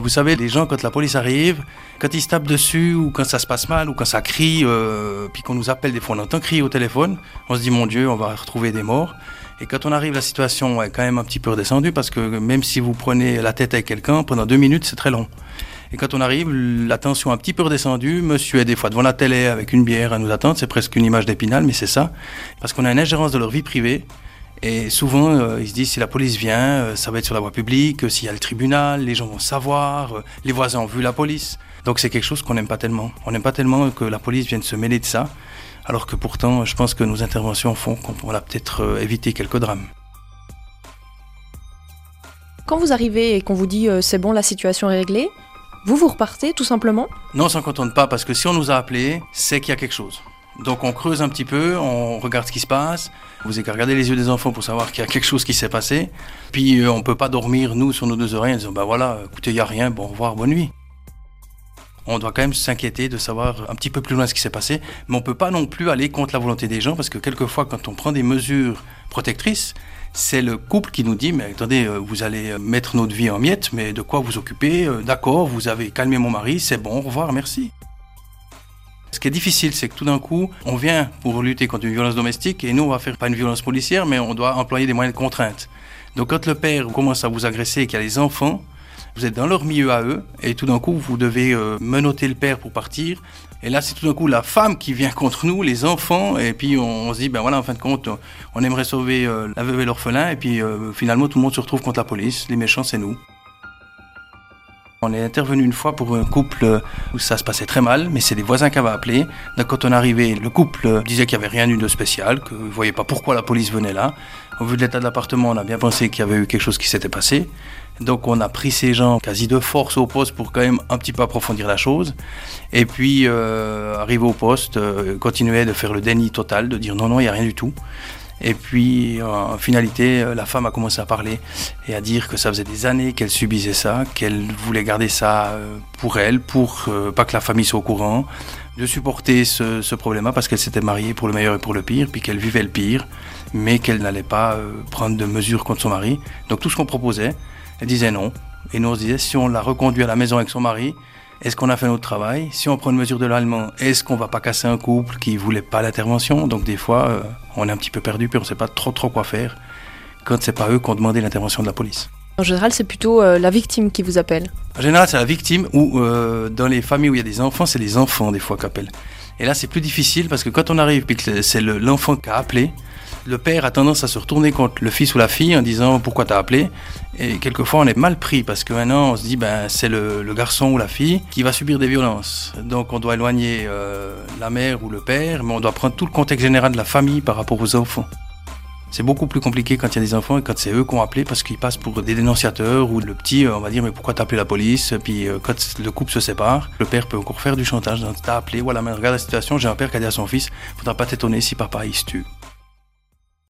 Vous savez, les gens, quand la police arrive, quand ils se tapent dessus, ou quand ça se passe mal, ou quand ça crie, puis qu'on nous appelle, des fois on entend crier au téléphone, on se dit, mon Dieu, on va retrouver des morts. Et quand on arrive, la situation est quand même un petit peu redescendue, parce que même si vous prenez la tête avec quelqu'un, pendant 2 minutes, c'est très long. Et quand on arrive, la tension est un petit peu redescendue. Monsieur est des fois devant la télé avec une bière à nous attendre. C'est presque une image d'Épinal, mais c'est ça. Parce qu'on a une ingérence de leur vie privée. Et souvent, ils se disent, si la police vient, ça va être sur la voie publique. S'il y a le tribunal, les gens vont savoir. Les voisins ont vu la police. Donc c'est quelque chose qu'on n'aime pas tellement. On n'aime pas tellement que la police vienne se mêler de ça. Alors que pourtant, je pense que nos interventions font qu'on a peut-être évité quelques drames. Quand vous arrivez et qu'on vous dit c'est bon, la situation est réglée, vous repartez tout simplement ? Non, on s'en contente pas, parce que si on nous a appelés, c'est qu'il y a quelque chose. Donc on creuse un petit peu, on regarde ce qui se passe. Vous avez qu'à regarder les yeux des enfants pour savoir qu'il y a quelque chose qui s'est passé. Puis on peut pas dormir, nous, sur nos 2 oreilles, en disant, voilà, écoutez, il n'y a rien, bon, au revoir, bonne nuit. On doit quand même s'inquiéter de savoir un petit peu plus loin ce qui s'est passé, mais on peut pas non plus aller contre la volonté des gens, parce que quelquefois, quand on prend des mesures protectrices, c'est le couple qui nous dit, mais attendez, vous allez mettre notre vie en miettes, mais de quoi vous occuper ? D'accord, vous avez calmé mon mari, c'est bon, au revoir, merci. Ce qui est difficile, c'est que tout d'un coup, on vient pour lutter contre une violence domestique, et nous, on va faire pas une violence policière, mais on doit employer des moyens de contrainte. Donc quand le père commence à vous agresser et qu'il y a les enfants, vous êtes dans leur milieu à eux, et tout d'un coup, vous devez menotter le père pour partir. Et là, c'est tout d'un coup la femme qui vient contre nous, les enfants, et puis on se dit, en fin de compte, on aimerait sauver la veuve et l'orphelin, et puis finalement, tout le monde se retrouve contre la police. Les méchants, c'est nous. On est intervenu une fois pour un couple où ça se passait très mal, mais c'est des voisins qui avaient appelé. Donc quand on est arrivé, le couple disait qu'il n'y avait rien eu de spécial, qu'ils ne voyaient pas pourquoi la police venait là. Au vu de l'état de l'appartement, on a bien pensé qu'il y avait eu quelque chose qui s'était passé. Donc on a pris ces gens quasi de force au poste pour quand même un petit peu approfondir la chose. Et puis, arrivé au poste, continuait de faire le déni total, de dire non, il n'y a rien du tout. Et puis, en finalité, la femme a commencé à parler et à dire que ça faisait des années qu'elle subissait ça, qu'elle voulait garder ça pour elle, pour pas que la famille soit au courant, de supporter ce problème-là parce qu'elle s'était mariée pour le meilleur et pour le pire, puis qu'elle vivait le pire, mais qu'elle n'allait pas prendre de mesures contre son mari. Donc tout ce qu'on proposait, elle disait non. Et nous on se disait, si on l'a reconduit à la maison avec son mari, est-ce qu'on a fait notre travail ? Si on prend une mesure de l'allemand, est-ce qu'on va pas casser un couple qui voulait pas l'intervention ? Donc des fois, on est un petit peu perdu, puis on sait pas trop quoi faire quand c'est pas eux qui ont demandé l'intervention de la police. En général, c'est plutôt la victime qui vous appelle. En général, c'est la victime, ou dans les familles où il y a des enfants, c'est les enfants des fois qui appellent. Et là, c'est plus difficile parce que quand on arrive et que c'est l'enfant qui a appelé, le père a tendance à se retourner contre le fils ou la fille en disant « Pourquoi t'as appelé ?» Et quelquefois, on est mal pris parce que maintenant, on se dit c'est le garçon ou la fille qui va subir des violences. Donc, on doit éloigner la mère ou le père, mais on doit prendre tout le contexte général de la famille par rapport aux enfants. C'est beaucoup plus compliqué quand il y a des enfants et quand c'est eux qui ont appelé parce qu'ils passent pour des dénonciateurs ou le petit, on va dire « Mais pourquoi t'as appelé la police ?» Puis quand le couple se sépare, le père peut encore faire du chantage. « T'as appelé, voilà, mais regarde la situation, j'ai un père qui a dit à son fils « Faudra pas t'étonner si papa il se tue. »